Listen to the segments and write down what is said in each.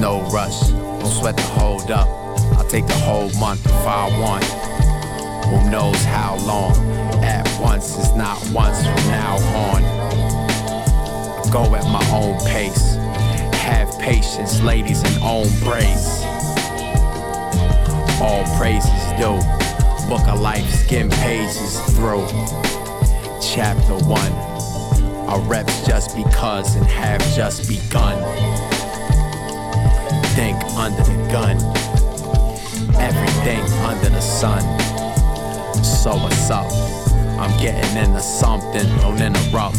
no rush, don't sweat the hold up. I'll take the whole month if I want. Who knows how long? At once is not once from now on. I go at my own pace. Have patience, ladies, and own praise. All praises due. Book of life, skim pages through. Chapter 1. Our reps just because and have just begun. Think under the gun. Everything under the sun. So what's up? I'm getting into something, don't interrupt.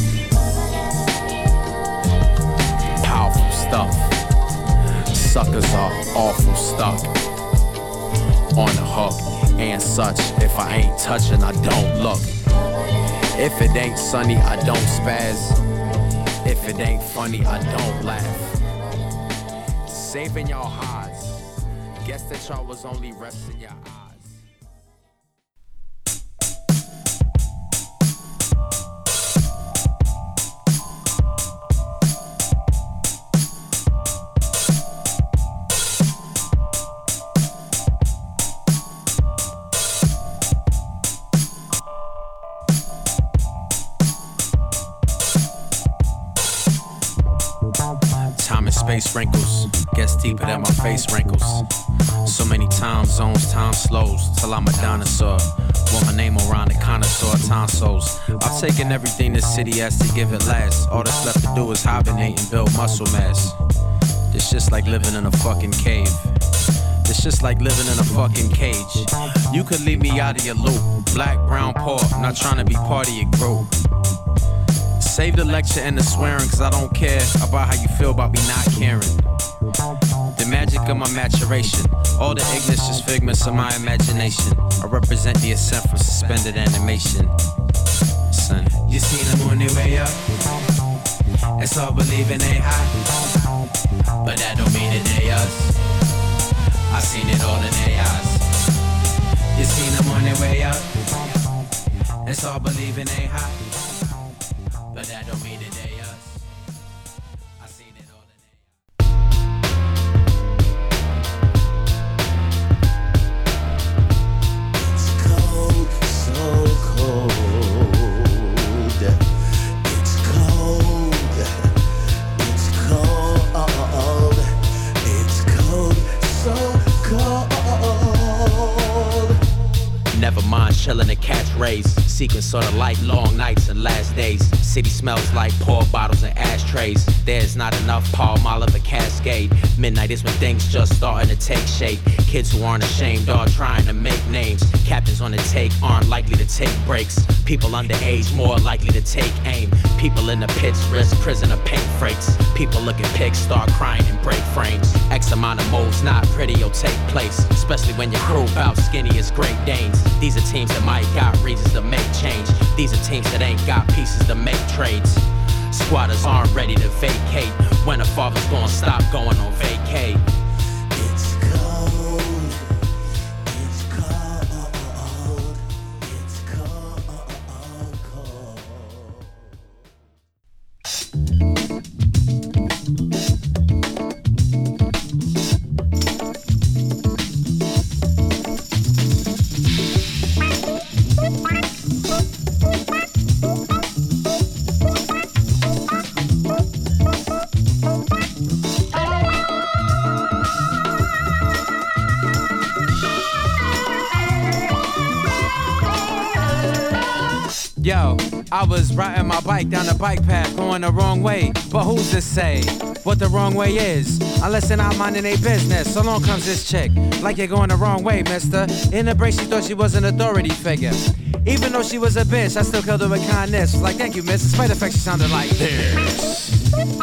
Powerful stuff. Suckers are awful stuck on the hook and such. If I ain't touching, I don't look. If it ain't sunny, I don't spaz. If it ain't funny, I don't laugh. Saving y'all highs. Guess that y'all was only resting your eyes. Space wrinkles, gets deeper than my face wrinkles. So many time zones, time slows, till I'm a dinosaur. Want my name around the connoisseur tonsils. I've taken everything this city has to give it last. All that's left to do is hibernate and build muscle mass. This shit's like living in a fucking cave. This shit's like living in a fucking cage. You could leave me out of your loop. Black, brown, poor, I'm not trying to be part of your group. Save the lecture and the swearing, cause I don't care about how you feel about me not caring. The magic of my maturation, all the ignorance is figments of my imagination. I represent the ascent from suspended animation. Son, you seen them on their way up. It's all believing they high, but that don't mean that they us. I seen it all in their eyes. You seen them on their way up. It's all believing they high, but that don't mean that they us. I seen it all in it. It's cold, so cold. It's cold. It's cold. It's cold, so cold. Never mind chillin' and catch rays. Sequence sorta like long nights and last days. City smells like pour bottles and ashtrays. There's not enough Paul Mall of a cascade. Midnight is when things just starting to take shape. Kids who aren't ashamed are trying to make names. Captains on the take aren't likely to take breaks. People underage more likely to take aim. People in the pits risk prison or paint freights. People look at pics, start crying and break frames. X amount of moves not pretty will take place, especially when your crew bout skinny as Great Danes. These are teams that might got reasons to make change. These are teams that ain't got pieces to make trades. Squatters aren't ready to vacate. When a father's gonna stop going on vacay. It's cold. It's cold. It's cold. Yo, I was riding my bike down the bike path, going the wrong way. But who's to say what the wrong way is? Unless they're not minding their business. So long comes this chick, like you're going the wrong way, mister. In the break, she thought she was an authority figure. Even though she was a bitch, I still killed her with kindness. Like, thank you, miss. Despite the fact she sounded like this.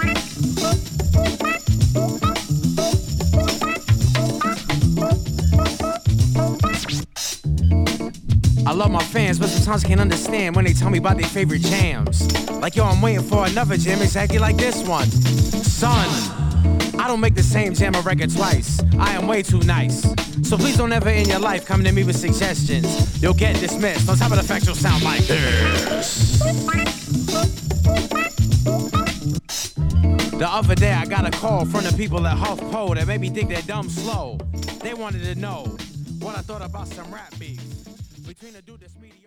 I love my fans, but sometimes I can't understand when they tell me about their favorite jams. Like, yo, I'm waiting for another jam exactly like this one. Son, I don't make the same jam a record twice. I am way too nice. So please don't ever in your life come to me with suggestions. You'll get dismissed. On top of the fact you'll sound like this. The other day I got a call from the people at HuffPo that made me think they're dumb slow. They wanted to know what I thought about some rap beef between the dude that's mediocre.